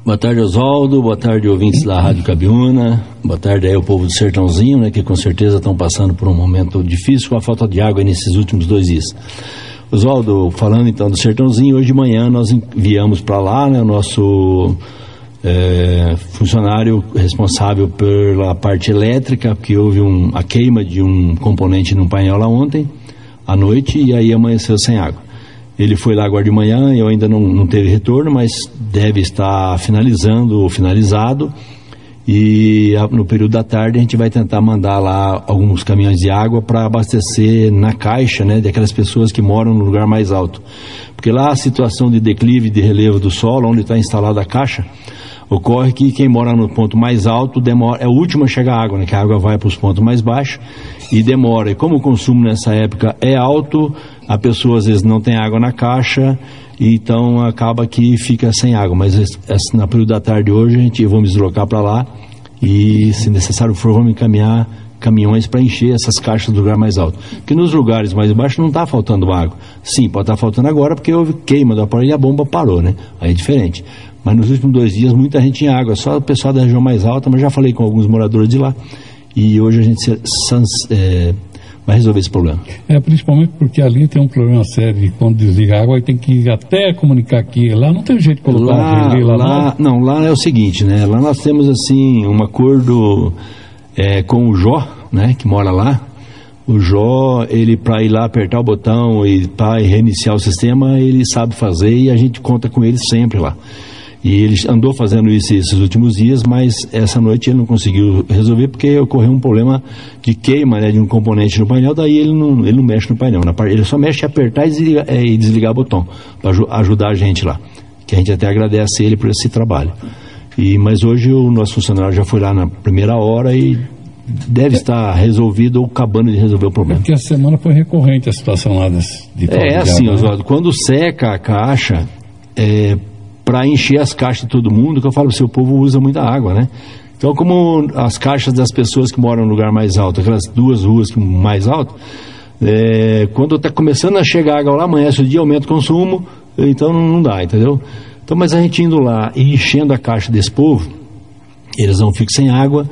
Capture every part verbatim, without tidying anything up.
Boa tarde, Oswaldo. Boa tarde, ouvintes da Rádio Cabiúna. Boa tarde aí ao povo do Sertãozinho, né, que com certeza estão passando por um momento difícil com a falta de água nesses últimos dois dias. Oswaldo, falando então do Sertãozinho, hoje de manhã nós enviamos para lá, né, o nosso é, funcionário responsável pela parte elétrica, porque houve um, a queima de um componente num painel lá ontem à noite e aí amanheceu sem água. Ele foi lá agora de manhã, eu ainda não, não teve retorno, mas deve estar finalizando ou finalizado. E no período da tarde a gente vai tentar mandar lá alguns caminhões de água para abastecer na caixa, né, daquelas pessoas que moram no lugar mais alto. Porque lá a situação de declive de relevo do solo, onde está instalada a caixa, ocorre que quem mora no ponto mais alto demora, é o último a chegar a água, né, que a água vai para os pontos mais baixos e demora. E como o consumo nessa época é alto, a pessoa às vezes não tem água na caixa, então acaba que fica sem água. Mas esse, na período da tarde hoje a gente vamos deslocar para lá e, se necessário for, vamos encaminhar caminhões para encher essas caixas do lugar mais alto. Porque nos lugares mais baixos não está faltando água. Sim, pode estar tá faltando agora porque houve queima do aparelho e a bomba parou, né? Aí é diferente. Mas nos últimos dois dias muita gente tinha água, só o pessoal da região mais alta, mas já falei com alguns moradores de lá e hoje a gente é, vai resolver esse problema. É, principalmente porque ali tem um problema sério, de quando desliga a água aí tem que até comunicar aqui, lá não tem jeito de colocar lá, um relé lá, lá não. Não, lá é o seguinte, né, lá nós temos assim um acordo é, com o Jó, né, que mora lá. O Jó, ele para ir lá apertar o botão e para reiniciar o sistema, ele sabe fazer e a gente conta com ele sempre lá. E ele andou fazendo isso esses últimos dias, mas essa noite ele não conseguiu resolver porque ocorreu um problema de queima, né, de um componente no painel, daí ele não, ele não mexe no painel, na parte, ele só mexe em apertar e desligar, é, e desligar o botão, para aj- ajudar a gente lá, que a gente até agradece a ele por esse trabalho. E, mas hoje o nosso funcionário já foi lá na primeira hora e deve estar resolvido ou acabando de resolver o problema. Porque a semana foi recorrente a situação lá das, de falta É de assim, água, Oswaldo, né? quando seca a caixa, é, para encher as caixas de todo mundo, que eu falo, o seu povo usa muita água, né? Então, como as caixas das pessoas que moram no lugar mais alto, aquelas duas ruas mais alto, é, quando está começando a chegar água lá, amanhece o dia, aumenta o consumo, então não, não dá, entendeu? Então, mas a gente indo lá e enchendo a caixa desse povo, eles não ficam sem água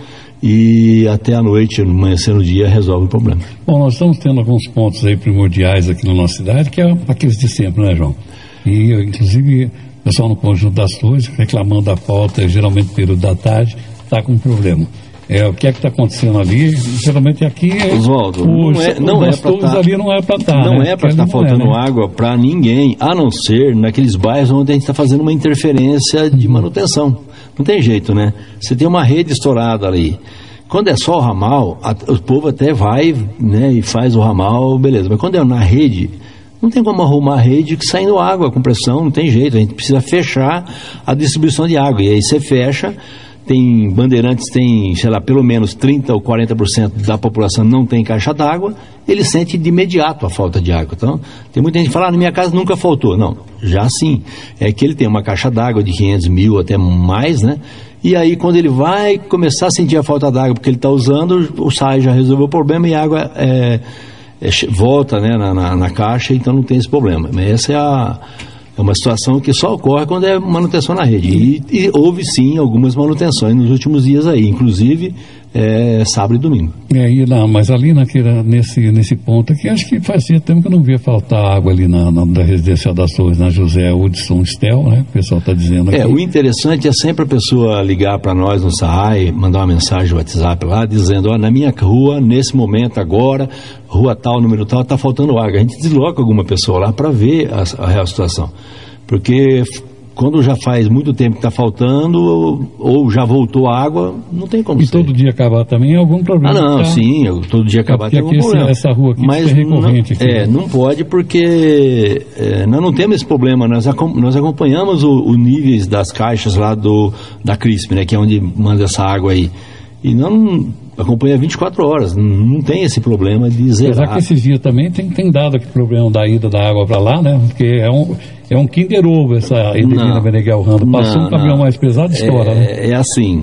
e até a noite, amanhecendo o dia, resolve o problema. Bom, nós estamos tendo alguns pontos aí primordiais aqui na nossa cidade, que é aqueles de sempre, né, João? E, inclusive, o pessoal no Conjunto das Torres, reclamando da falta, geralmente no período da tarde, está com um problema. É, o que é que está acontecendo ali? Geralmente aqui é... Oswaldo, não é, não é para estar... ali não é para estar, Não né? é para estar tá faltando é, né? água para ninguém, a não ser naqueles bairros onde a gente está fazendo uma interferência de manutenção. Não tem jeito, né? Você tem uma rede estourada ali. Quando é só o ramal, a, o povo até vai, né, e faz o ramal, beleza. Mas quando é na rede... Não tem como arrumar a rede saindo água com pressão, não tem jeito. A gente precisa fechar a distribuição de água. E aí você fecha, tem Bandeirantes, tem, sei lá, pelo menos trinta ou quarenta por cento da população não tem caixa d'água, ele sente de imediato a falta de água. Então, tem muita gente que fala, ah, na minha casa nunca faltou. Não, já sim. É que ele tem uma caixa d'água de quinhentos mil, até mais, né? E aí, quando ele vai começar a sentir a falta d'água porque ele está usando, o S A I já resolveu o problema e a água é... É, volta, né, na, na, na caixa, então não tem esse problema. Mas essa é, a, é uma situação que só ocorre quando é manutenção na rede. E, e houve sim algumas manutenções nos últimos dias aí, inclusive é, sábado e domingo. É, e lá, mas ali naquele, nesse, nesse ponto aqui, acho que fazia tempo que eu não via faltar água ali na, na, na Residencial das Torres, na José Hudson Stel, né? O pessoal está dizendo aqui. É, o interessante é sempre a pessoa ligar para nós no S A I, mandar uma mensagem no WhatsApp lá, dizendo, ó, na minha rua, nesse momento agora, rua tal, número tal, está faltando água. A gente desloca alguma pessoa lá para ver a, a real situação. Porque quando já faz muito tempo que está faltando, ou, ou já voltou a água, não tem como E ser. todo dia acabar também é algum problema. Ah, não, tá? sim, eu, todo dia acabar é tem algum esse, problema. essa rua aqui Mas é recorrente. não, aqui, é, né? não pode porque é, nós não temos esse problema. Nós, nós acompanhamos o, o níveis das caixas lá do, da CRISP, né, que é onde manda essa água aí. E não acompanha vinte e quatro horas, não, não tem esse problema de zerar. Apesar que esses dias também tem, tem dado aquele problema da ida da água para lá, né? Porque é um, é um Kinder Ovo essa Edelina Meneghel Rando. Passou não, um caminhão não. mais pesado, estoura, é, né? É assim,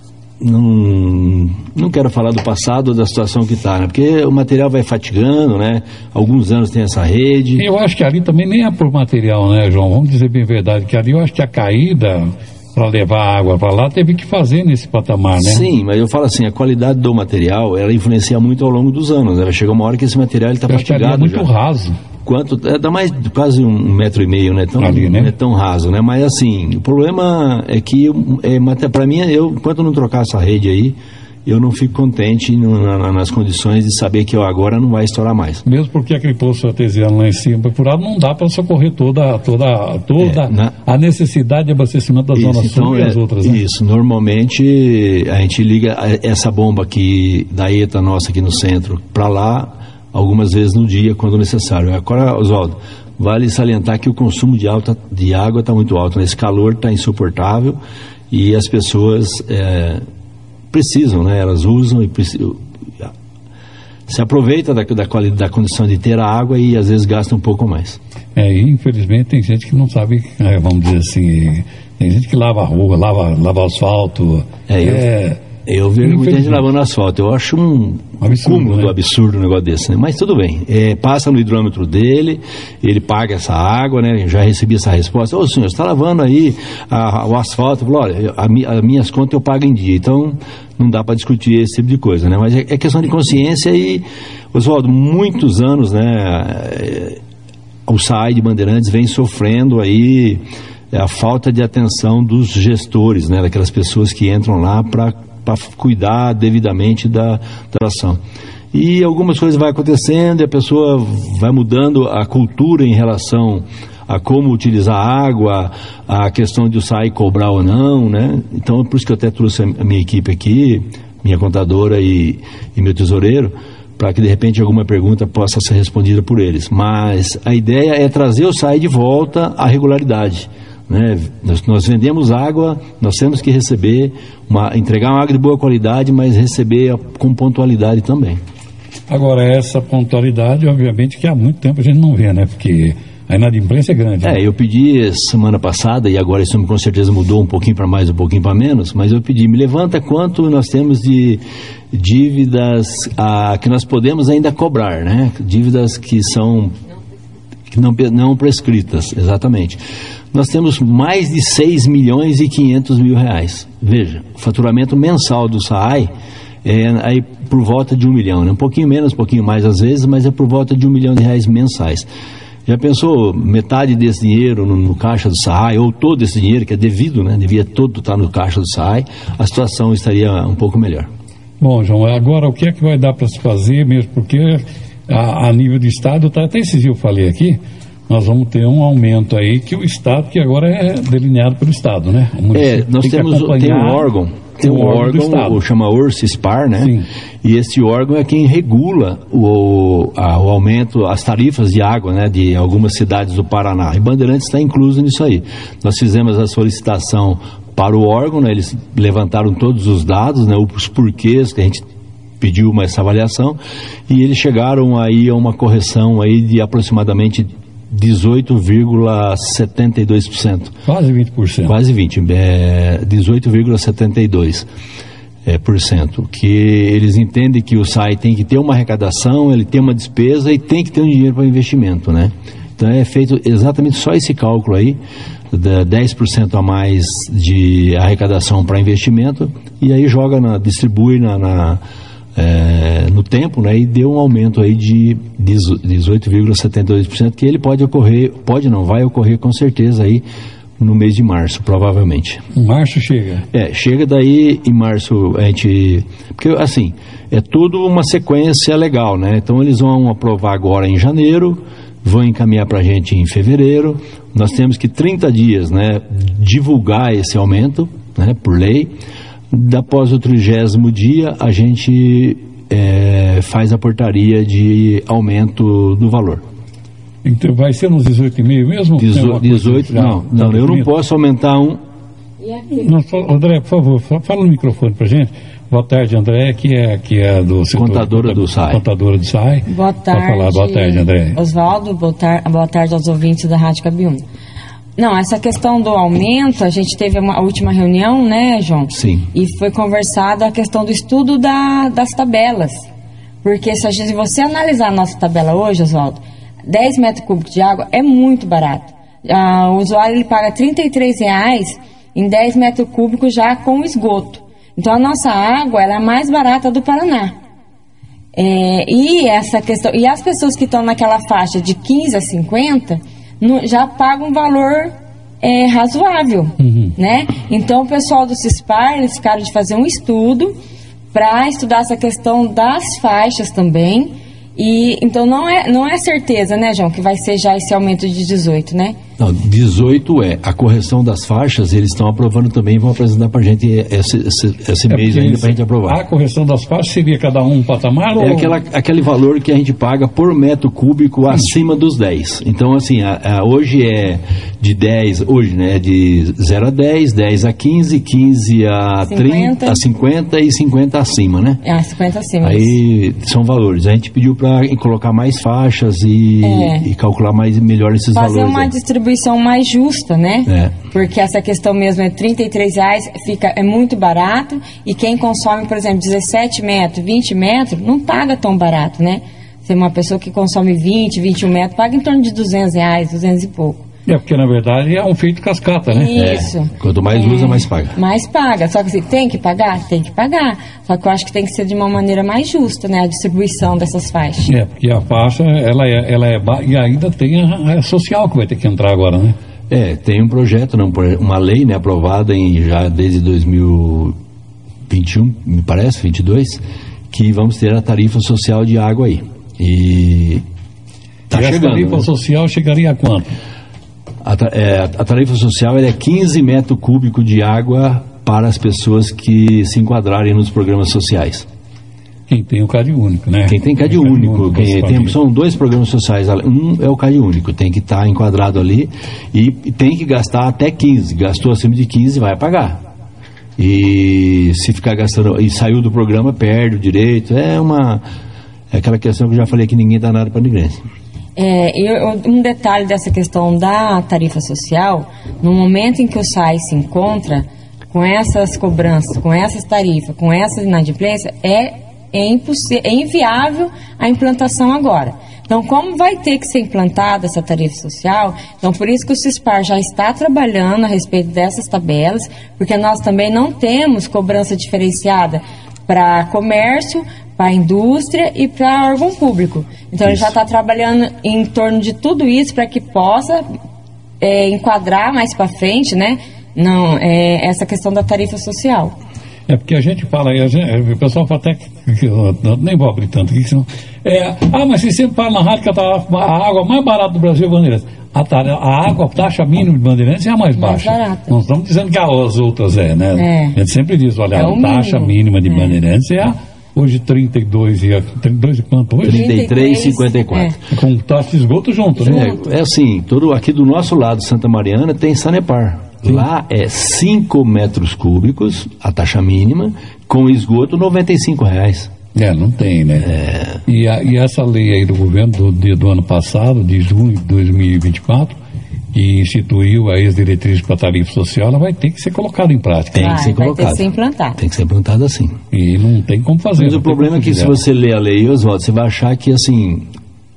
não, não quero falar do passado ou da situação que está, né? Porque o material vai fatigando, né? Alguns anos tem essa rede. Eu acho que ali também nem é por material, né, João? Vamos dizer bem a verdade, que ali eu acho que a caída para levar a água para lá, teve que fazer nesse patamar, né? Sim, mas eu falo assim, a qualidade do material, ela influencia muito ao longo dos anos, né? Vai chegar uma hora que esse material está fatigado é muito já. raso. Quanto, é, dá mais quase um metro e meio, né? Tão, Ali, né? Não é tão raso, né? Mas assim, o problema é que, é, para mim, eu, enquanto não trocar essa rede aí, eu não fico contente no, na, nas condições de saber que ó, agora não vai estourar mais. Mesmo porque aquele poço artesiano lá em cima, perfurado, não dá para socorrer toda, toda, toda é, na... a necessidade de abastecimento da isso, zona então, sul e é, as outras, né? Isso, normalmente a gente liga essa bomba aqui da ETA nossa aqui no centro para lá, algumas vezes no dia, quando necessário. Agora, Oswaldo, vale salientar que o consumo de, alta, de água está muito alto, né? Esse calor está insuportável e as pessoas... É, precisam, né? Elas usam e precisam, se aproveita da, da, qualidade, da condição de ter a água e às vezes gasta um pouco mais. É, e infelizmente tem gente que não sabe, é, vamos dizer assim, tem gente que lava a rua, lava, lava asfalto. É, eu, é, eu vejo muita gente lavando asfalto, eu acho um absurdo, cúmulo né? absurdo um negócio desse, né? Mas tudo bem, é, passa no hidrômetro dele, ele paga essa água, né? Já recebi essa resposta, ô senhor, você está lavando aí a, a, o asfalto? Eu falo, olha, a, a, as minhas contas eu pago em dia, então não dá para discutir esse tipo de coisa, né? Mas é, é questão de consciência e, Oswaldo, muitos anos, né? O S A I de Bandeirantes vem sofrendo aí a falta de atenção dos gestores, né? Daquelas pessoas que entram lá para para cuidar devidamente da, da ação. E algumas coisas vão acontecendo e a pessoa vai mudando a cultura em relação a como utilizar a água, a questão de o S A I cobrar ou não, né? Então, por isso que eu até trouxe a minha equipe aqui, minha contadora e, e meu tesoureiro, para que de repente alguma pergunta possa ser respondida por eles. Mas a ideia é trazer o S A I de volta à regularidade. Né? Nós, nós vendemos água, nós temos que receber, uma, entregar uma água de boa qualidade, mas receber a, com pontualidade também. Agora, essa pontualidade, obviamente, que há muito tempo a gente não vê, né? Porque a inadimplência é grande. É, né? eu pedi semana passada, e agora isso com certeza mudou um pouquinho para mais, um pouquinho para menos, mas eu pedi, me levanta quanto nós temos de dívidas ah, que nós podemos ainda cobrar, né? Dívidas que são que não, não prescritas, exatamente. Nós temos mais de seis milhões e quinhentos mil reais. Veja, o faturamento mensal do S A I é aí por volta de um milhão, né? Um pouquinho menos, um pouquinho mais às vezes, mas é por volta de um milhão de reais mensais. Já pensou metade desse dinheiro no, no caixa do S A I, ou todo esse dinheiro que é devido, né? Devia todo estar no caixa do S A I, a situação estaria um pouco melhor. Bom, João, agora o que é que vai dar para se fazer mesmo? Porque a, a nível do Estado, tá, até esses dias eu falei aqui, nós vamos ter um aumento aí que o Estado, que agora é delineado pelo Estado, né? É, nós temos tem um órgão, tem um órgão, chama Orcispar, né? Sim. E esse órgão é quem regula o, a, o aumento, as tarifas de água, né? De algumas cidades do Paraná. E Bandeirantes está incluso nisso aí. Nós fizemos a solicitação para o órgão, né? Eles levantaram todos os dados, né? Os porquês que a gente pediu uma, essa avaliação, e eles chegaram aí a uma correção aí de aproximadamente dezoito vírgula setenta e dois por cento. Quase vinte por cento. Quase vinte por cento. É, dezoito vírgula setenta e dois por cento. É, por cento, que eles entendem que o S A I tem que ter uma arrecadação, ele tem uma despesa e tem que ter um dinheiro para investimento, né? Então é feito exatamente só esse cálculo aí, dez por cento a mais de arrecadação para investimento, e aí joga, na, distribui na... na É, no tempo, né, e deu um aumento aí de dezoito vírgula setenta e dois por cento, que ele pode ocorrer, pode não, vai ocorrer com certeza aí no mês de março, provavelmente. Em março chega? É, chega daí em março, a gente, porque assim, é tudo uma sequência legal, né, então eles vão aprovar agora em janeiro, vão encaminhar para a gente em fevereiro, nós temos que trinta dias, né, divulgar esse aumento, né, por lei. Após o trigésimo dia, a gente é, faz a portaria de aumento do valor. Então vai ser nos dezoito vírgula cinco mesmo? dezoito, dezoito não, não, eu não posso aumentar um... Não, André, por favor, fala no microfone pra gente. Boa tarde, André, que é, que é do setor, contadora do S A I. Contadora do S A I. Boa tarde. Falar. Boa tarde, André. Oswaldo, boa, tar boa tarde aos ouvintes da Rádio Cabiúna. Não, essa questão do aumento, a gente teve uma, a última reunião, né, João? Sim. E foi conversada a questão do estudo da, das tabelas. Porque se, a gente, se você analisar a nossa tabela hoje, Oswaldo, dez metros cúbicos de água é muito barato. Ah, o usuário ele paga trinta e três reais em dez metros cúbicos já com esgoto. Então a nossa água ela é a mais barata do Paraná. É, e essa questão, e as pessoas que estão naquela faixa de quinze a cinquenta no, já pagam um valor é, razoável, uhum. né? Então o pessoal do CISPAR, eles ficaram de fazer um estudo para estudar essa questão das faixas também. E então não é, não é certeza, né, João, que vai ser já esse aumento de dezoito, né? Não, dezoito é. A correção das faixas, eles estão aprovando também, vão apresentar para a gente esse, esse, esse é mês ainda para a gente aprovar. A correção das faixas seria cada um um patamar? É ou... aquela, aquele valor que a gente paga por metro cúbico Sim. acima dos dez. Então, assim, a, a, hoje é de dez, hoje, né, de zero a dez, dez a quinze, quinze a trinta, a cinquenta e cinquenta acima, né? É, cinquenta acima. Aí são valores. A gente pediu para colocar mais faixas e, é. e calcular mais, melhor esses Fazer valores. Fazer uma aí. distribuição mais justa, né? É. Porque essa questão mesmo é trinta e três reais, fica, é muito barato, e quem consome, por exemplo, dezessete metros, vinte metros, não paga tão barato, né? Se uma pessoa que consome vinte, vinte e um metros, paga em torno de duzentos reais, duzentos e pouco. É, porque na verdade é um feito cascata, né? Isso. É. Quanto mais é. usa, mais paga. Mais paga. Só que assim, tem que pagar? Tem que pagar. Só que eu acho que tem que ser de uma maneira mais justa, né? A distribuição dessas faixas. É, porque a faixa, ela é, ela é ba... e ainda tem a, a social que vai ter que entrar agora, né? É, tem um projeto, não, uma lei, né, aprovada em, já desde dois mil e vinte e um, me parece, vinte e dois, que vamos ter a tarifa social de água aí. E tá e chegando. A tarifa né? social chegaria a quanto? A, é, a tarifa social é quinze metros cúbicos de água para as pessoas que se enquadrarem nos programas sociais. Quem tem o C A D único, né? Quem tem C A D único, quem tem, são dois programas sociais, um é o C A D único, tem que estar enquadrado ali e, e tem que gastar até quinze, gastou acima de quinze, vai pagar. E se ficar gastando, e saiu do programa, perde o direito, é uma, é aquela questão que eu já falei que ninguém dá nada para ninguém. É, eu, um detalhe dessa questão da tarifa social, no momento em que o S A I se encontra com essas cobranças, com essas tarifas, com essas inadimplências, é, é, impossível, é inviável a implantação agora. Então, como vai ter que ser implantada essa tarifa social, então por isso que o CISPAR já está trabalhando a respeito dessas tabelas, porque nós também não temos cobrança diferenciada para comércio, para a indústria e para órgão público. Então, isso. Ele já está trabalhando em torno de tudo isso para que possa é, enquadrar mais para frente, né, não, é, essa questão da tarifa social. É porque a gente fala, a gente, o pessoal fala até que, que eu, eu nem vou abrir tanto aqui, senão, é, ah, mas você sempre fala na rádio que a, a água mais barata do Brasil é Bandeirantes. A, a água, a taxa mínima de Bandeirantes é a mais baixa. Mais barata. Não estamos dizendo que as outras é, né? É. A gente sempre diz, olha, é a taxa mínimo. mínima de é. Bandeirantes é a, hoje trinta e dois e trinta e dois e quanto hoje? trinta e três e cinquenta e quatro. É. Com taxa de esgoto junto, né? É, é assim, todo, aqui do nosso lado, Santa Mariana, tem Sanepar. Sim. Lá é cinco metros cúbicos, a taxa mínima, com esgoto noventa e cinco reais. É, não tem, né? É. E, a, e essa lei aí do governo do, de, do ano passado, de junho de dois mil e vinte e quatro, que instituiu aí as diretrizes para a tarifa social, ela vai ter que ser colocada em prática. Tem que ser colocada. Vai ter que ser implantada. Tem que ser implantada assim. E não tem como fazer. Mas o problema é que se você ler a lei, Oswaldo, você vai achar que, assim,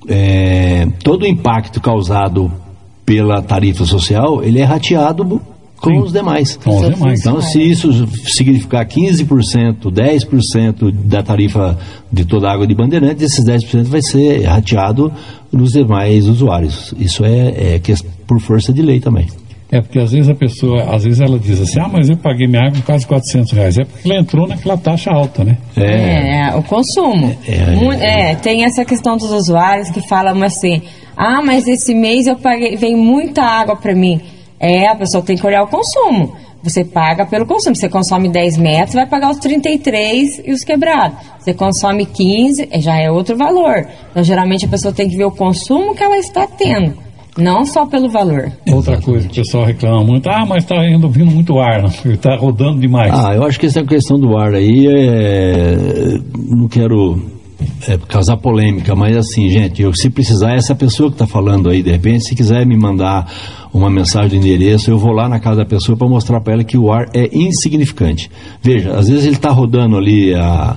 é, todo o impacto causado pela tarifa social, ele é rateado com Sim, os demais. Com os demais. Então, se isso significar quinze por cento, dez por cento da tarifa de toda a água de Bandeirantes, esses dez por cento vai ser rateado nos demais usuários. Isso é, é por força de lei também. É porque às vezes a pessoa, às vezes ela diz assim, ah, mas eu paguei minha água quase quatrocentos reais. É porque ela entrou naquela taxa alta, né? É, é o consumo. É, é, é, tem essa questão dos usuários que falam assim, ah, mas esse mês eu paguei, vem muita água para mim. É, a pessoa tem que olhar o consumo. Você paga pelo consumo. Você consome dez metros, vai pagar os trinta e três e os quebrados. Você consome quinze, já é outro valor. Então, geralmente, a pessoa tem que ver o consumo que ela está tendo, não só pelo valor. Outra coisa que o pessoal reclama muito, ah, mas está vindo muito ar, está rodando demais. Ah, eu acho que essa questão do ar aí, é... não quero... É, causar polêmica, mas assim, gente, eu, se precisar, essa pessoa que está falando aí, de repente, se quiser me mandar uma mensagem de endereço, eu vou lá na casa da pessoa para mostrar para ela que o ar é insignificante. Veja, às vezes ele está rodando ali a,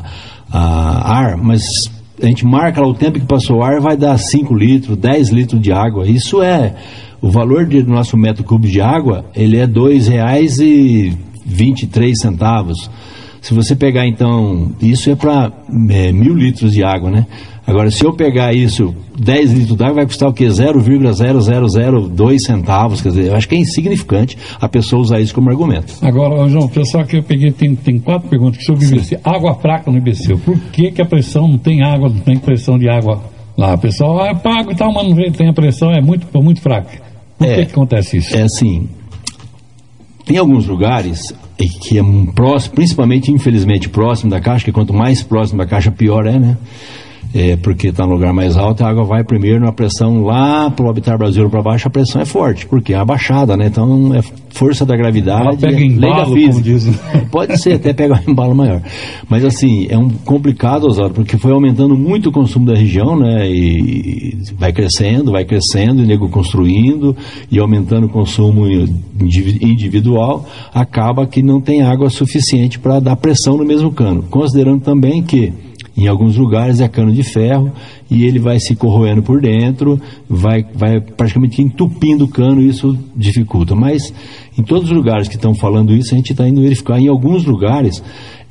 a ar, mas a gente marca lá o tempo que passou o ar, vai dar cinco litros, dez litros de água. Isso é O valor do nosso metro cúbico de água, ele é dois reais e vinte e três centavos. Se você pegar, então, isso é para é, mil litros de água, né? Agora, se eu pegar isso, dez litros d'água, vai custar o quê? zero vírgula zero zero zero dois centavos, quer dizer, eu acho que é insignificante a pessoa usar isso como argumento. Agora, João, pessoal, que eu peguei, tem, tem quatro perguntas sobre o I B C. Água fraca no I B C. Por que que a pressão não tem água, não tem pressão de água lá? O pessoal, ah, pago e tal, mas não tem a pressão, é muito, muito fraca. Por é, que que acontece isso? É assim, tem alguns lugares que é próximo, principalmente, infelizmente, próximo da caixa, que quanto mais próximo da caixa, pior é, né? É, porque está no lugar mais alto, a água vai primeiro na pressão lá para o Habitat Brasil para baixo, a pressão é forte, porque é abaixada, né? Então é força da gravidade, ela pega é embalo, lei da como diz. Pode ser, até pegar um embalo maior. Mas assim, é um complicado, Osório, porque foi aumentando muito o consumo da região, né? E vai crescendo, vai crescendo, e nego construindo e aumentando o consumo individual, acaba que não tem água suficiente para dar pressão no mesmo cano. Considerando também que em alguns lugares é cano de ferro e ele vai se corroendo por dentro, vai, vai praticamente entupindo o cano e isso dificulta. Mas em todos os lugares que estão falando isso, a gente está indo verificar. Em alguns lugares,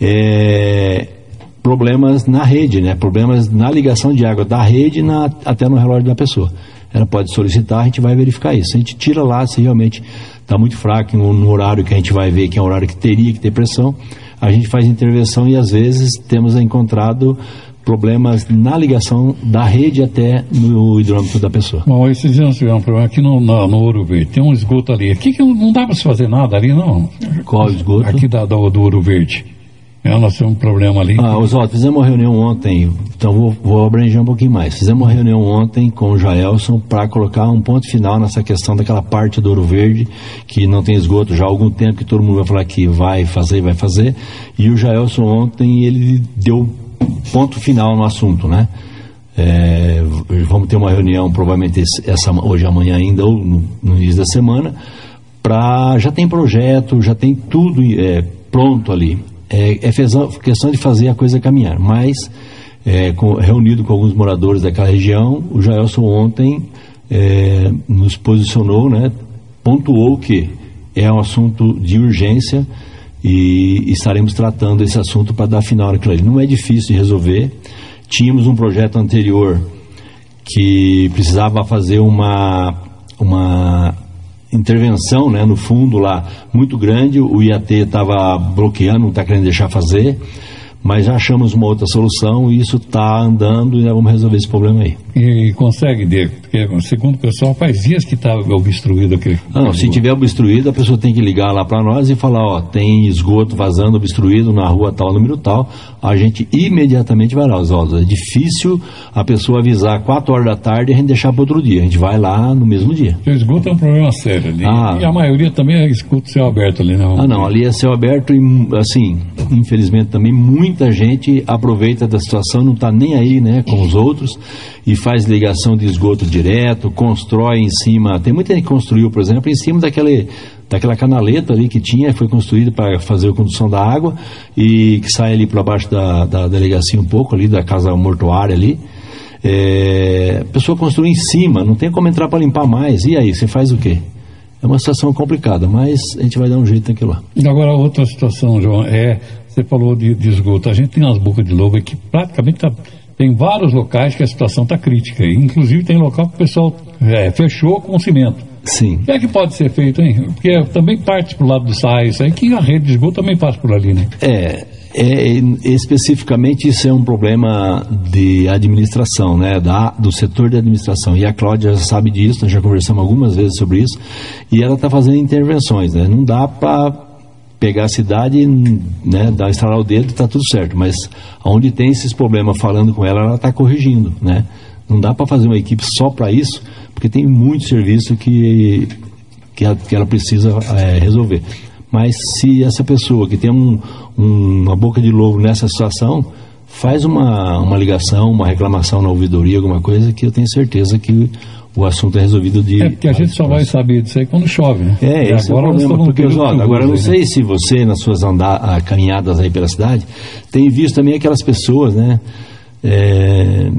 é, problemas na rede, né? Problemas na ligação de água da rede na, até no relógio da pessoa. Ela pode solicitar, a gente vai verificar isso. A gente tira lá se realmente está muito fraco no, no horário que a gente vai ver, que é o horário que teria que ter pressão. A gente faz intervenção e às vezes temos encontrado problemas na ligação da rede até no hidrômetro da pessoa. Bom, esses dias nós tivemos um problema aqui no, no, no Ouro Verde. Tem um esgoto ali. Aqui que não dá para se fazer nada ali, não. Qual esgoto? Aqui da, do, do Ouro Verde. É, nós temos um problema ali. Ah, Oswaldo, fizemos uma reunião ontem, então vou, vou abranger um pouquinho mais. Fizemos uma reunião ontem com o Jaelson para colocar um ponto final nessa questão daquela parte do Ouro Verde, que não tem esgoto já há algum tempo, que todo mundo vai falar que vai fazer, vai fazer. E o Jaelson ontem, ele deu ponto final no assunto, né? É, vamos ter uma reunião, provavelmente essa, hoje, amanhã ainda, ou no, no início da semana, pra, já tem projeto, já tem tudo é, pronto ali. É, é questão de fazer a coisa caminhar, mas é, com, reunido com alguns moradores daquela região, o Jaelson ontem é, nos posicionou, né, pontuou que é um assunto de urgência e, e estaremos tratando esse assunto para dar final àquilo ali. Não é difícil de resolver. Tínhamos um projeto anterior que precisava fazer uma... uma intervenção, né, no fundo lá, muito grande, o I A T estava bloqueando, não está querendo deixar fazer, mas já achamos uma outra solução e isso está andando e nós vamos resolver esse problema aí. E consegue, Diego? Porque segundo o pessoal, faz dias que está obstruído aquele... Ah, não, se tiver obstruído, a pessoa tem que ligar lá para nós e falar, ó, tem esgoto vazando obstruído na rua tal, número tal, a gente imediatamente vai lá, Oswaldo. É difícil a pessoa avisar quatro horas da tarde e a gente deixar para outro dia, a gente vai lá no mesmo dia. O esgoto é um problema sério ali, ah, e a maioria também é esgoto céu aberto ali, não? Ah, não, ali é céu aberto e, assim, infelizmente também muita gente aproveita da situação, não está nem aí, né, com os outros e faz ligação de esgoto direto, constrói em cima, tem muita gente que construiu, por exemplo, em cima daquele, daquela canaleta ali que tinha, foi construída para fazer a condução da água e que sai ali para baixo da, da delegacia um pouco ali, da casa mortuária ali. É, a pessoa construiu em cima, não tem como entrar para limpar mais, e aí, você faz o quê? É uma situação complicada, mas a gente vai dar um jeito naquilo lá. E agora outra situação, João, é, você falou de, de esgoto, a gente tem umas bocas de lobo que praticamente está... Tem vários locais que a situação está crítica. Inclusive tem local que o pessoal é, fechou com cimento. Sim. O que é que pode ser feito, hein? Porque também parte para o lado do S A I, isso aí, que a rede de esgoto também passa por ali, né? É, é, especificamente isso é um problema de administração, né? Da, do setor de administração. E a Cláudia já sabe disso, nós já conversamos algumas vezes sobre isso. E ela está fazendo intervenções, né? Não dá para pegar a cidade, né, dar, estralar o dedo, está tudo certo, mas onde tem esses problemas falando com ela, ela está corrigindo, né? Não dá para fazer uma equipe só para isso, porque tem muito serviço que, que, ela, que ela precisa é, resolver. Mas se essa pessoa que tem um, um, uma boca de lobo nessa situação, faz uma, uma ligação, uma reclamação na ouvidoria, alguma coisa, que eu tenho certeza que o assunto é resolvido de... É porque a gente só vai saber disso aí quando chove, né? É, e esse agora é o problema, porque, Oswaldo, agora eu não aí, sei né? se você, nas suas andar, caminhadas aí pela cidade, tem visto também aquelas pessoas, né, é,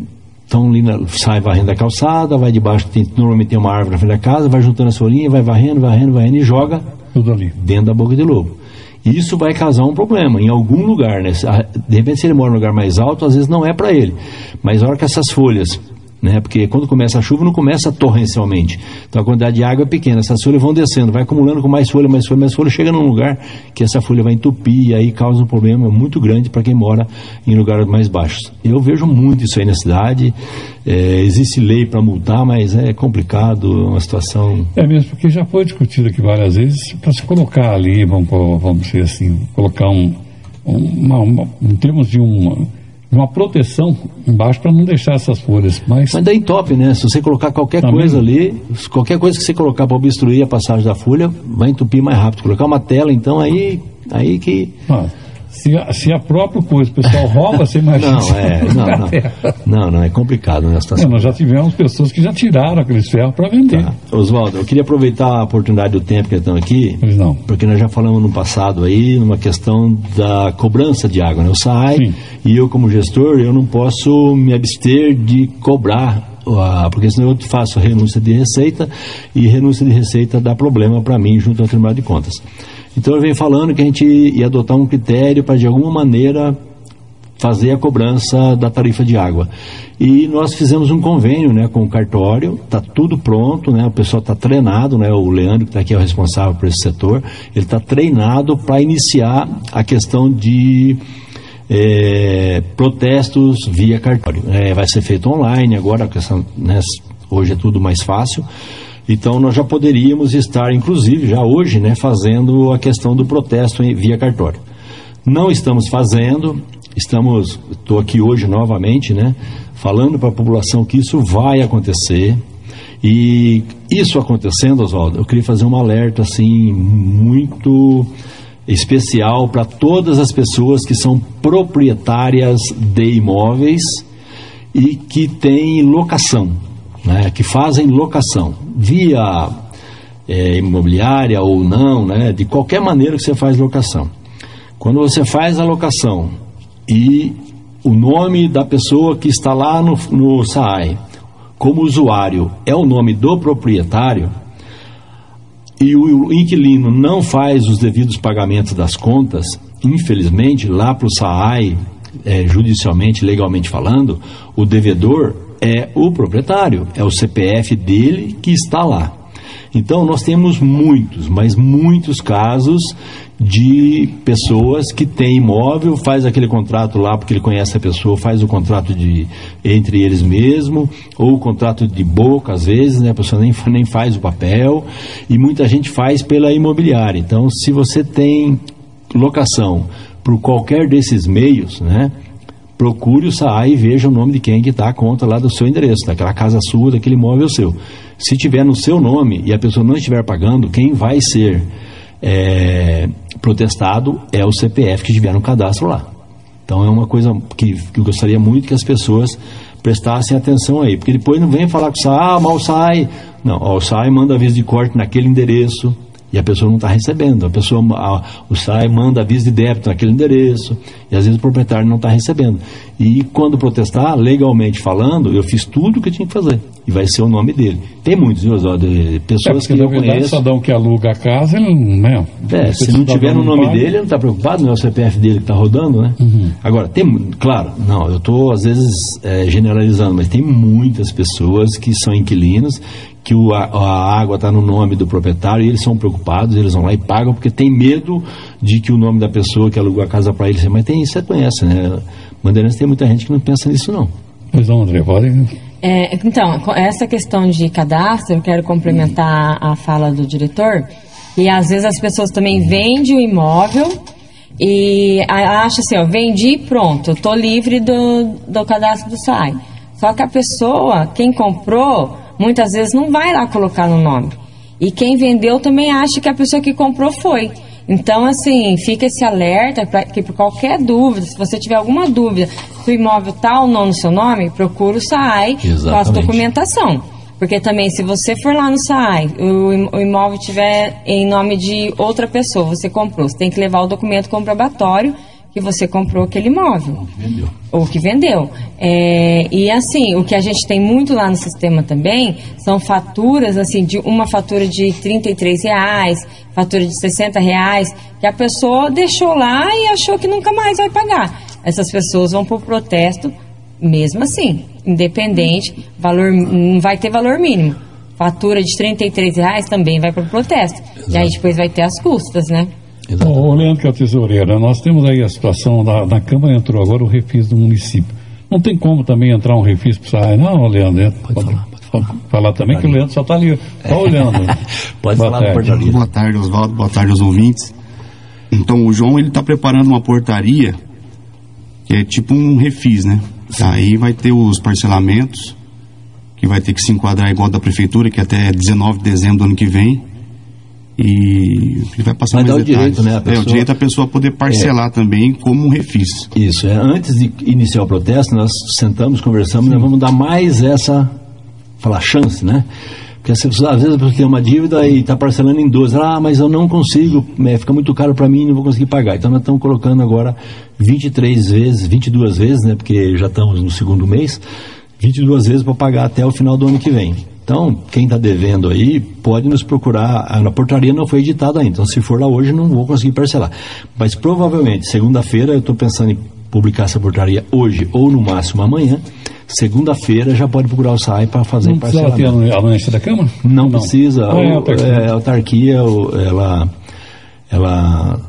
Então ali na, sai varrendo a calçada, vai debaixo, tem, normalmente tem uma árvore na frente da casa, vai juntando as folhinhas, vai varrendo, varrendo, varrendo e joga tudo ali dentro da boca de lobo. E isso vai causar um problema em algum lugar, né? De repente, se ele mora num lugar mais alto, às vezes não é para ele. Mas a hora que essas folhas, né? Porque quando começa a chuva, não começa torrencialmente. Então a quantidade de água é pequena, essas folhas vão descendo, vai acumulando com mais folha, mais folha, mais folha, chega num lugar que essa folha vai entupir e aí causa um problema muito grande para quem mora em lugares mais baixos. Eu vejo muito isso aí na cidade, é, existe lei para multar, mas é complicado, é uma situação... É mesmo, porque já foi discutido aqui várias vezes, para se colocar ali, vamos, vamos dizer assim, colocar um, um uma, uma, em termos de uma... uma proteção embaixo para não deixar essas folhas. Mas, mas daí entope, né? Se você colocar qualquer Também. coisa ali, qualquer coisa que você colocar para obstruir a passagem da folha, vai entupir mais rápido. Colocar uma tela, então, aí, aí que... Ah, se, a, se a própria coisa o pessoal rouba, você imagina. Não, é, não, não, não, não, é complicado, né? É, nós já tivemos pessoas que já tiraram aqueles ferros para vender. Tá. Oswaldo, eu queria aproveitar a oportunidade do tempo que estão aqui, Pois não. porque nós já falamos no passado aí, numa questão da cobrança de água, né? O S A I, Sim. e eu como gestor, eu não posso me abster de cobrar, uh, porque senão eu faço renúncia de receita, e renúncia de receita dá problema para mim junto ao Tribunal de Contas. Então eu venho falando que a gente ia adotar um critério para de alguma maneira fazer a cobrança da tarifa de água. E nós fizemos um convênio, né, com o cartório, está tudo pronto, né, o pessoal está treinado, né, o Leandro que está aqui é o responsável por esse setor, ele está treinado para iniciar a questão de é, protestos via cartório. É, vai ser feito online agora, a questão, né, hoje é tudo mais fácil. Então nós já poderíamos estar, inclusive, já hoje, né, fazendo a questão do protesto em, via cartório. Não estamos fazendo, estamos, estou aqui hoje novamente, né, falando para a população que isso vai acontecer. E isso acontecendo, Oswaldo, eu queria fazer um alerta assim muito especial para todas as pessoas que são proprietárias de imóveis e que têm locação, né, que fazem locação via é, imobiliária ou não, né, de qualquer maneira que você faz locação. Quando você faz a locação e o nome da pessoa que está lá no, no S A I como usuário é o nome do proprietário e o, o inquilino não faz os devidos pagamentos das contas, infelizmente lá para o S A I, é, judicialmente, legalmente falando, o devedor é o proprietário, é o C P F dele que está lá. Então nós temos muitos, mas muitos casos de pessoas que têm imóvel, faz aquele contrato lá porque ele conhece a pessoa, faz o contrato de, entre eles mesmo, ou o contrato de boca às vezes, né? A pessoa nem, nem faz o papel, e muita gente faz pela imobiliária. Então se você tem locação por qualquer desses meios, né, procure o S A I e veja o nome de quem que está a conta lá do seu endereço, daquela casa sua, daquele imóvel seu. Se tiver no seu nome e a pessoa não estiver pagando, quem vai ser é, protestado é o C P F que tiver no cadastro lá. Então é uma coisa que, que eu gostaria muito que as pessoas prestassem atenção aí, porque depois não vem falar com o S A I, ah, mas o S A I... Não, ó, o S A I manda aviso de corte naquele endereço, e a pessoa não está recebendo. A pessoa, a, o S A I manda aviso de débito naquele endereço, e às vezes o proprietário não está recebendo. E quando protestar, legalmente falando, eu fiz tudo o que eu tinha que fazer. E vai ser o nome dele. Tem muitos, viu, Oswaldo? Pessoas é, que eu na verdade, conheço. O cidadão que aluga a casa, ele não. Né, é, se não tiver no nome paga. dele, ele não está preocupado, não é o C P F dele que está rodando, né? Uhum. Agora, tem, claro, não, eu estou às vezes é, generalizando, mas tem muitas pessoas que são inquilinos, que o, a, a água está no nome do proprietário e eles são preocupados, eles vão lá e pagam porque tem medo de que o nome da pessoa que alugou a casa para eles, mas tem isso, você conhece, né? Bandeirantes, tem muita gente que não pensa nisso, não. Pois não, André, pode... É, então, essa questão de cadastro, eu quero complementar a fala do diretor, e às vezes as pessoas também vendem o imóvel e acham assim, ó, vendi, pronto, eu estou livre do, do cadastro do S A I. Só que a pessoa, quem comprou, muitas vezes não vai lá colocar no nome. E quem vendeu também acha que a pessoa que comprou foi. Então, assim, fica esse alerta para que por qualquer dúvida, se você tiver alguma dúvida, se o imóvel está ou não no seu nome, procura o S A I com a documentação. Porque também, se você for lá no S A I, o, o imóvel estiver em nome de outra pessoa, você comprou, você tem que levar o documento comprobatório que você comprou aquele imóvel. Vendeu. Ou que vendeu. É, e assim, o que a gente tem muito lá no sistema também são faturas, assim, de uma fatura de trinta e três reais, fatura de sessenta reais, que a pessoa deixou lá e achou que nunca mais vai pagar. Essas pessoas vão por protesto, mesmo assim, independente, valor, não vai ter valor mínimo. Fatura de trinta e três reais também vai para o protesto. Exato. E aí depois vai ter as custas, né? Ô, Leandro, que é o tesoureiro, nós temos aí a situação da, da Câmara, entrou agora o refis do município. Não tem como também entrar um refis para o S A I, não, Leandro? Pode, pode falar, pode falar. Falar também que o Leandro só está ali, só olhando. Pode Boa falar, tarde. Boa tarde, Oswaldo, boa tarde aos ouvintes. Então, o João, ele está preparando uma portaria que é tipo um refis, né? Sim. Aí vai ter os parcelamentos, que vai ter que se enquadrar igual da prefeitura, que até dezenove de dezembro do ano que vem. E ele vai passar vai mais dar o detalhes. direito, né? A pessoa... É, o direito a pessoa poder parcelar é. também como um refis. Isso, é. Antes de iniciar o protesto, nós sentamos, conversamos, nós vamos dar mais essa, falar, chance, né? Porque às vezes a pessoa tem uma dívida e está parcelando em doze. Ah, mas eu não consigo, é, fica muito caro para mim, não vou conseguir pagar. Então nós estamos colocando agora vinte e três vezes, vinte e duas vezes, né? Porque já estamos no segundo mês, vinte e duas vezes para pagar até o final do ano que vem. Então, quem está devendo aí, pode nos procurar. A portaria não foi editada ainda, então se for lá hoje não vou conseguir parcelar. Mas provavelmente, segunda-feira, eu estou pensando em publicar essa portaria hoje ou no máximo amanhã. Segunda-feira já pode procurar o S A I para fazer não parcelamento. Não precisa ter a anuência da Câmara? Não, não. precisa. Ah, é, a autarquia. É, a autarquia, ela... ela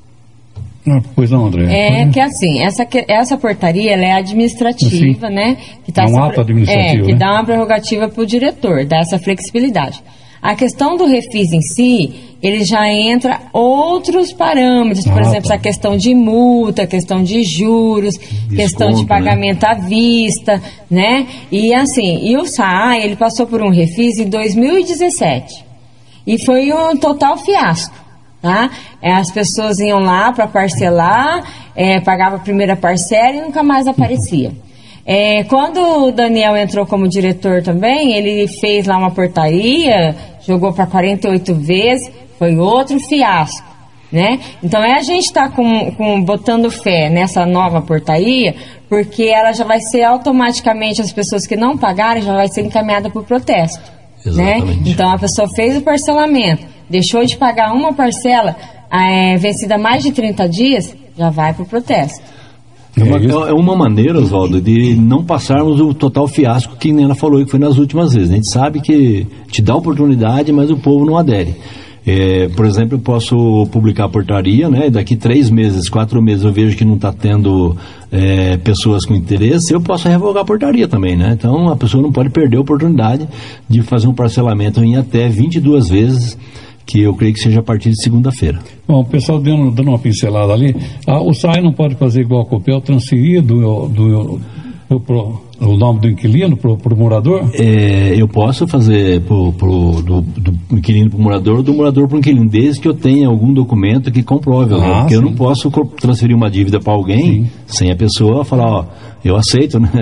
Ah, pois não, André. É que assim, essa, essa portaria ela é administrativa, Sim. né? Que tá é um essa, ato administrativo, É, que né? dá uma prerrogativa para o diretor, dá essa flexibilidade. A questão do refis em si, ele já entra outros parâmetros, por ah, exemplo, tá. a questão de multa, questão de juros, Desconto, questão de pagamento né? à vista, né? E assim, e o S A I, ele passou por um refis em dois mil e dezessete. E foi um total fiasco. Tá? É, as pessoas iam lá para parcelar, é, pagava a primeira parcela e nunca mais aparecia. É, quando o Daniel entrou como diretor também, ele fez lá uma portaria, jogou para quarenta e oito vezes, foi outro fiasco, né? Então é a gente está com, com, botando fé nessa nova portaria, porque ela já vai ser automaticamente, as pessoas que não pagarem já vai ser encaminhada para o protesto. Né? Então a pessoa fez o parcelamento, deixou de pagar uma parcela é, vencida há mais de trinta dias, já vai para o protesto. É uma, é uma maneira, Oswaldo, de não passarmos o total fiasco que ela falou que foi nas últimas vezes. A gente sabe que te dá oportunidade, mas o povo não adere. É, por exemplo, eu posso publicar a portaria, né? Daqui três meses, quatro meses eu vejo que não está tendo é, pessoas com interesse, eu posso revogar a portaria também, né? Então a pessoa não pode perder a oportunidade de fazer um parcelamento em até vinte e duas vezes, que eu creio que seja a partir de segunda-feira. Bom, o pessoal dando, dando uma pincelada ali, ah, o S A I não pode fazer igual a Copel, transferir do, do, do, pro, o nome do inquilino para o morador? É, eu posso fazer pro, pro, do, do inquilino para o morador ou do morador para o inquilino, desde que eu tenha algum documento que comprove. Ah, né? Porque sim. eu não posso transferir uma dívida para alguém sim. sem a pessoa falar, ó, eu aceito, né?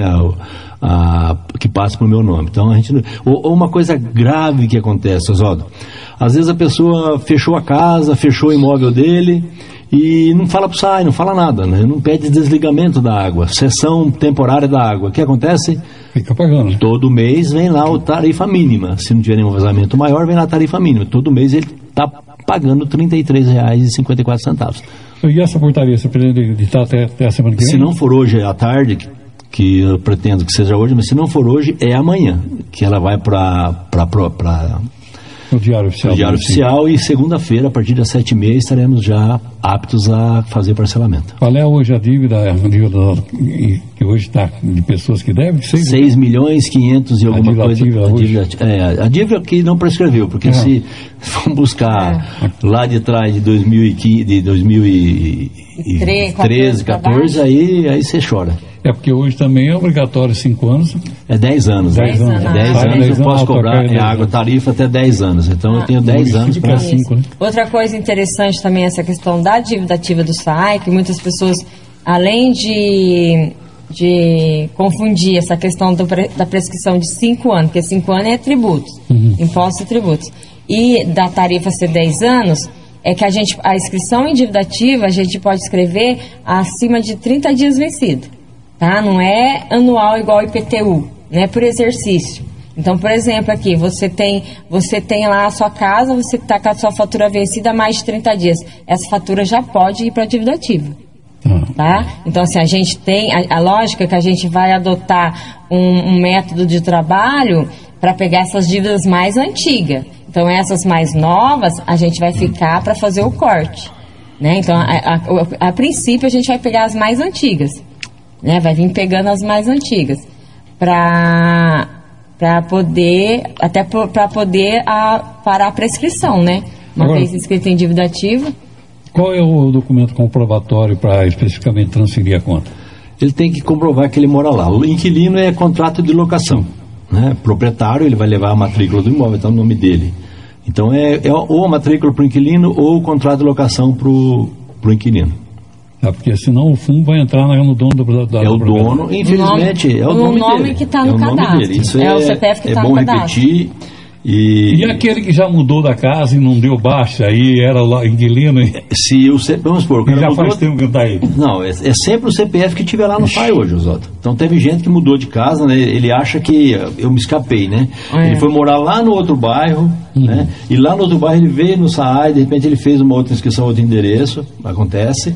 A, a, que passe para o meu nome. Então a gente ou, ou uma coisa grave que acontece, Oswaldo, às vezes a pessoa fechou a casa, fechou o imóvel dele e não fala para o S A I, não fala nada, né? Não pede desligamento da água, cessão temporária da água. O que acontece? Fica pagando. Todo mês vem lá a tarifa mínima. Se não tiver nenhum vazamento maior, vem lá a tarifa mínima. Todo mês ele está pagando trinta e três reais e cinquenta e quatro centavos. E essa portaria, você pretende editar até, até a semana que vem? Se não for hoje à tarde, que eu pretendo que seja hoje, mas se não for hoje, é amanhã, que ela vai para o Diário Oficial. O Diário Oficial e segunda-feira, a partir das sete e meia, estaremos já aptos a fazer parcelamento. Qual é hoje a dívida, a dívida que hoje está de pessoas que devem? seis milhões quinhentos e alguma a coisa. A dívida, é, a dívida que não prescreveu, porque é. se vamos buscar é. lá de trás de dois mil e quinze, de dois mil e treze, quatorze, aí, aí você chora. É porque hoje também é obrigatório cinco anos. É dez anos. dez né? anos. É dez ah, anos eu posso cobrar é água tarifa até dez anos. Então ah, eu tenho dez anos para cinco. Né? Outra coisa interessante também é essa questão da dívida ativa do S A I, que muitas pessoas, além de, de confundir essa questão do, da prescrição de cinco anos, porque cinco anos é tributos, uhum. impostos e tributos, e da tarifa ser dez anos, é que a gente, a inscrição em dívida ativa, a gente pode escrever acima de trinta dias vencido, tá? Não é anual igual I P T U, né? Por exercício. Então, por exemplo, aqui, você tem, você tem lá a sua casa, você está com a sua fatura vencida há mais de trinta dias. Essa fatura já pode ir para a dívida ativa. Tá? Então, assim, a gente tem, a, a lógica é que a gente vai adotar um, um método de trabalho para pegar essas dívidas mais antigas. Então, essas mais novas, a gente vai ficar para fazer o corte. Né? Então, a, a, a, a princípio, a gente vai pegar as mais antigas. Né? Vai vir pegando as mais antigas. Para... para poder, até para poder a, parar a prescrição, né? Uma Agora, vez inscrito em dívida ativa. Qual é o documento comprobatório para especificamente transferir a conta? Ele tem que comprovar que ele mora lá. O inquilino é contrato de locação, né? Proprietário, ele vai levar a matrícula do imóvel, está no nome dele. Então é, é ou a matrícula para o inquilino ou o contrato de locação para o inquilino. Ah, porque senão o fundo vai entrar no dono do da É o dono, infelizmente, nome, é o nome, nome dele. que está é no cadastro. Isso é, é o C P F que é está bom no cadastro. repetir. E... e aquele que já mudou da casa e não deu baixa, aí era lá inquilino, e... Se o C... Vamos supor, o cara já mudou... faz tempo que está aí. Não, é, é sempre o C P F que tiver lá no P A I hoje, Oswaldo. Então teve gente que mudou de casa, né? Ele acha que eu me escapei, né? É. Ele foi morar lá no outro bairro, uhum. né? E lá no outro bairro ele veio no S A I, de repente ele fez uma outra inscrição, outro endereço, acontece,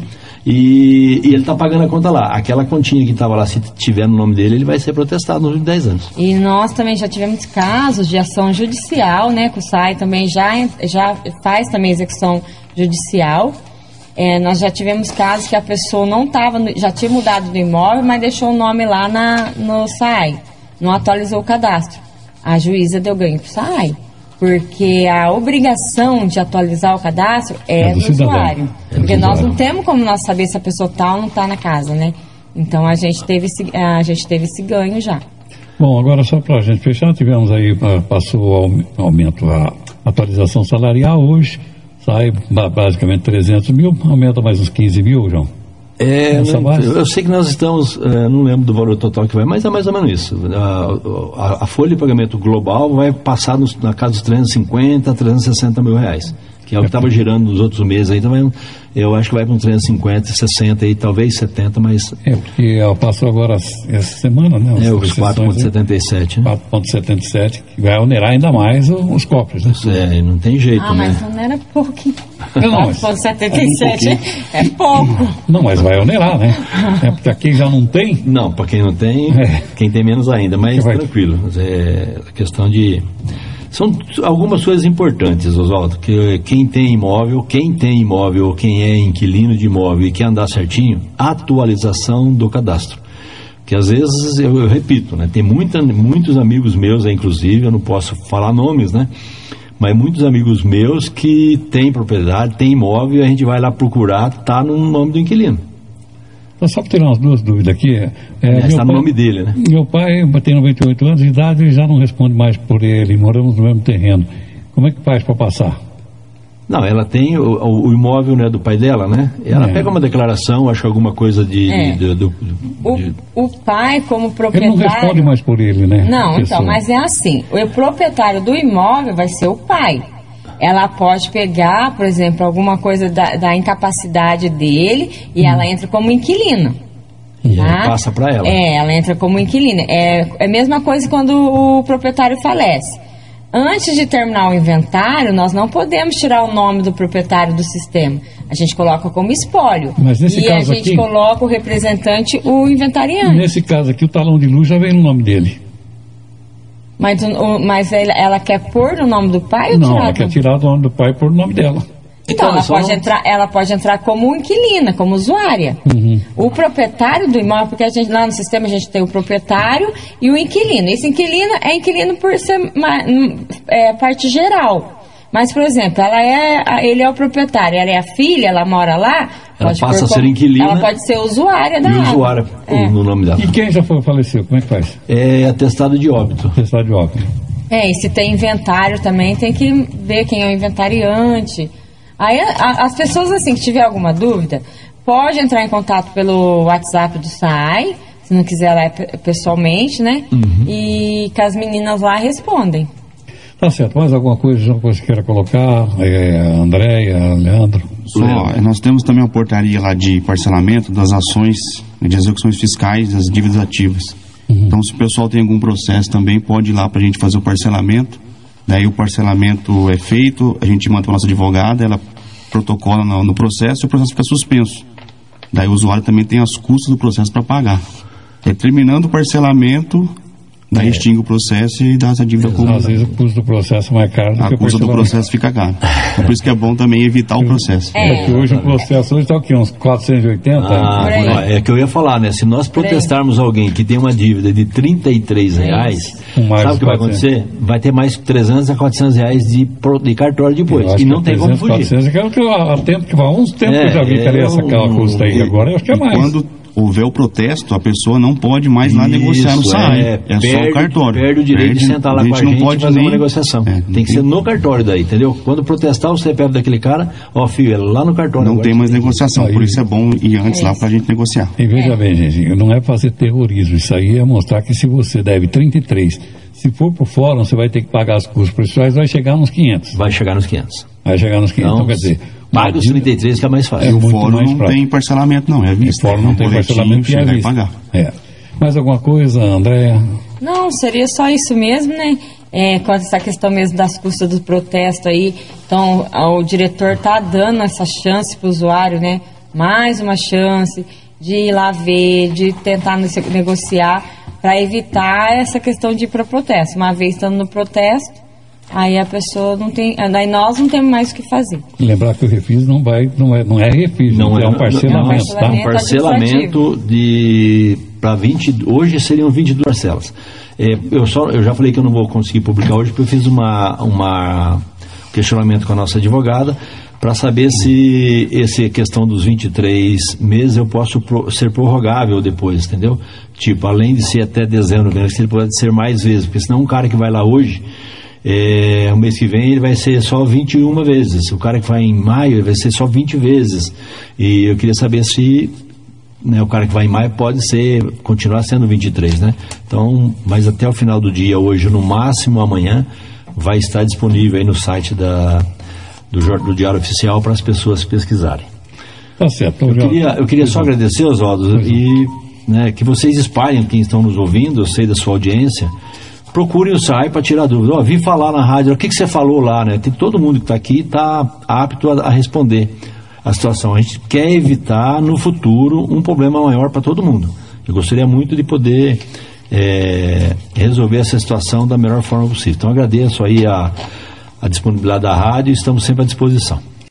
e, e ele está pagando a conta lá. Aquela continha que estava lá, se tiver no nome dele, ele vai ser protestado nos últimos dez anos. E nós também já tivemos casos de ação judicial, né? Que o S A I também já, já faz também execução judicial. É, nós já tivemos casos que a pessoa não estava, já tinha mudado do imóvel, mas deixou o nome lá na, no S A I, não atualizou o cadastro. A juíza deu ganho para o S A I, porque a obrigação de atualizar o cadastro é, é do, do usuário. É porque do nós usuário. Não temos como nós saber se a pessoa está ou não está na casa, né? Então a gente teve esse, a gente teve esse ganho já. Bom, agora só para a gente fechar, tivemos aí, passou o aumento, a atualização salarial hoje, sai basicamente trezentos mil, aumenta mais uns quinze mil, João. É, não, eu sei que nós estamos, uh, não lembro do valor total que vai, mas é mais ou menos isso. A, a, a folha de pagamento global vai passar nos, na casa dos trezentos e cinquenta, trezentos e sessenta mil reais, que é o que estava girando nos outros meses aí também. Eu acho que vai para uns trezentos e cinquenta, sessenta e talvez setenta, mas... É, porque ela passou agora essa semana, né? É, os quatro vírgula setenta e sete, né? quatro vírgula setenta e sete, que vai onerar ainda mais os cofres, né? É, não tem jeito, ah, né? Ah, mas onera pouquinho. quatro vírgula setenta e sete é, é pouco. Não, mas vai onerar, né? É porque quem já não tem... Não, para quem não tem, é. Quem tem menos ainda, mas vai... tranquilo. É questão de... São algumas coisas importantes, Oswaldo, que quem tem imóvel, quem tem imóvel, quem é inquilino de imóvel e quer andar certinho, atualização do cadastro. Que às vezes, eu, eu repito, né, tem muita, muitos amigos meus, inclusive, eu não posso falar nomes, né, mas muitos amigos meus que têm propriedade, têm imóvel, e a gente vai lá procurar, tá no nome do inquilino. Então, só para tirar umas duas dúvidas aqui. É, é, está no nome dele, né? Meu pai tem noventa e oito anos de idade e já não responde mais por ele, moramos no mesmo terreno. Como é que faz para passar? Não, ela tem o, o, o imóvel, né, do pai dela, né? Ela é. Pega uma declaração, acha alguma coisa de... É. de, de, de, de o, de... o pai, como proprietário... Ele não responde mais por ele, né? Não, então, mas é assim. O proprietário do imóvel vai ser o pai. Ela pode pegar, por exemplo, alguma coisa da, da incapacidade dele e hum. ela entra como inquilina. E tá? aí passa para ela. É, ela entra como inquilina. É, é a mesma coisa quando o proprietário falece. Antes de terminar o inventário, nós não podemos tirar o nome do proprietário do sistema. A gente coloca como espólio. Mas nesse e caso a gente aqui, coloca o representante, o inventariante. Nesse caso aqui, o talão de luz já vem no nome dele. Mas, mas ela, ela quer pôr no nome do pai ou não, tirar? Não, ela quer tirar o nome do pai e pôr no nome dela. Então, então ela, pode não... entrar, ela pode entrar como inquilina, como usuária. Uhum. O proprietário do imóvel, porque a gente, lá no sistema a gente tem o proprietário e o inquilino. Esse inquilino é inquilino por ser uma, é, parte geral. Mas, por exemplo, ela é, ele é o proprietário, ela é a filha, ela mora lá. Ela pode passa a ser como, inquilina. Ela pode ser usuária da e água. usuária é. no nome dela. E quem já foi, faleceu, como é que faz? É atestado de óbito. Atestado de óbito. É, e se tem inventário também, tem que ver quem é o inventariante. Aí a, as pessoas assim que tiver alguma dúvida, pode entrar em contato pelo WhatsApp do S A I, se não quiser lá pessoalmente, né? Uhum. E que as meninas lá respondem. Tá certo, mais alguma coisa que você queira colocar? É, Andréia, Leandro? Só, nós temos também uma portaria lá de parcelamento das ações de execuções fiscais das dívidas ativas. Uhum. Então, se o pessoal tem algum processo também, pode ir lá para a gente fazer o parcelamento. Daí o parcelamento é feito, a gente manda para a nossa advogada, ela protocola no, no processo e o processo fica suspenso. Daí o usuário também tem as custas do processo para pagar. É, terminando o parcelamento, daí é. extingue o processo e dá essa dívida comum. Às vezes o custo do processo é mais caro do a que o custo do processo fica caro. É por isso que é bom também evitar o processo. É, é que hoje o processo hoje está o quê? Uns quatrocentos e oitenta? Ah, é que eu ia falar, né? Se nós protestarmos alguém que tem uma dívida de trinta e três reais, sabe o que vai acontecer? Vai ter mais trezentos a quatrocentos reais de, de cartório depois. E não tem como fugir. quatrocentos, que é o que há tempo que vai, uns tempos é, que eu já vi que era essa aquela custa aí. Agora eu acho que é mais. Quando houver o protesto, a pessoa não pode mais lá Isso, negociar no S A I. É, é perde, só o cartório. Perde o direito perde, de sentar lá a com a gente não pode e fazer nem... uma negociação. É, tem que ser no cartório daí, entendeu? Quando protestar o C P F daquele cara, ó filho, é lá no cartório. Não tem mais negociação, por isso é bom ir antes é lá pra gente negociar. E veja é. bem, gente, não é fazer terrorismo, isso aí é mostrar que se você deve trinta e três, se for pro fórum, você vai ter que pagar as custas processuais, vai chegar nos quinhentos. Vai chegar nos quinhentos. Vai chegar nos quinhentos, então, então quer dizer... Paga os trinta e três que é mais fácil. É, e o fórum não prático. Tem parcelamento não, é vista. O fórum não tem parcelamento e é vista. Pagar. É. Mais alguma coisa, Andréia? Não, seria só isso mesmo, né? É, quanto a essa questão mesmo das custas do protesto aí, então o diretor está dando essa chance para o usuário, né? Mais uma chance de ir lá ver, de tentar negociar para evitar essa questão de ir para protesto. Uma vez estando no protesto, aí a pessoa não tem, aí nós não temos mais o que fazer. Lembrar que o refis não vai, não é, não é refis, não, não é, é um parcelamento, não, é um parcelamento, tá? Um parcelamento de para vinte, hoje seriam vinte e duas parcelas. É, eu só, eu já falei que eu não vou conseguir publicar hoje porque eu fiz uma uma questionamento com a nossa advogada para saber se essa questão dos vinte e três meses eu posso pro, ser prorrogável depois, entendeu? Tipo, além de ser até dezembro, ele pode ser mais vezes, porque senão um cara que vai lá hoje É, o mês que vem ele vai ser só vinte e uma vezes. O cara que vai em maio ele vai ser só vinte vezes. E eu queria saber se, né, o cara que vai em maio pode ser, continuar sendo vinte e três, né? Então, mas até o final do dia, hoje, no máximo amanhã, vai estar disponível aí no site da, do, do Diário Oficial para as pessoas pesquisarem. Tá certo. Eu queria, eu queria só agradecer, Oswaldo, e né, que vocês espalhem quem estão nos ouvindo, eu sei da sua audiência. Procurem o S A I para tirar dúvida. Ó, vim falar na rádio, o que, que você falou lá, né? Tem, todo mundo que está aqui está apto a, a responder a situação. A gente quer evitar no futuro um problema maior para todo mundo. Eu gostaria muito de poder é, resolver essa situação da melhor forma possível. Então agradeço aí a, a disponibilidade da rádio e estamos sempre à disposição.